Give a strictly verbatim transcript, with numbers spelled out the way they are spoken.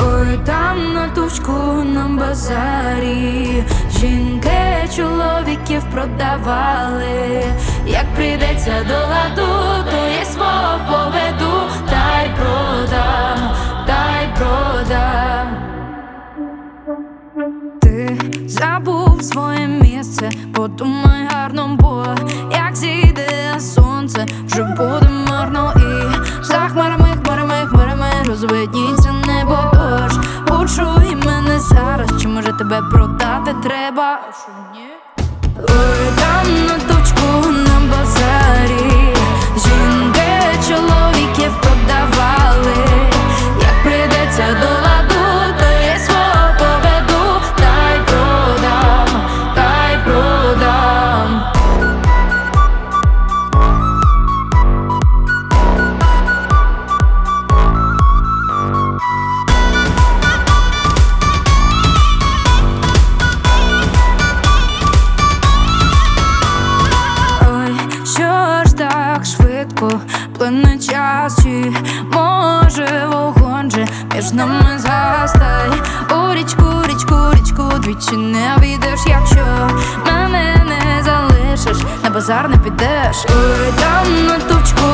Ой, там на тучку на базарі жінки чоловіків продавали. Як прийдеться до ладу, то я свого поведу, та й продам, та й продам. Ти забув своє місце, подумай гарно, бо як зійде сонце, вже буде марно. І за хмарами, хмарами, хмарами розвидніться небо, тож почуй мене зараз, чи може тебе продати треба? Ой, там на точку на базарі жінки чоловіків продавали. Як прийдеться до ладу, то я свого поведу, та й продам, та й продам. Плине час, чи може вогонь же між нами згастай. У річку, річку, річку двічі не війдеш, якщо мене не залишиш, на базар не підеш. Ой, там на точку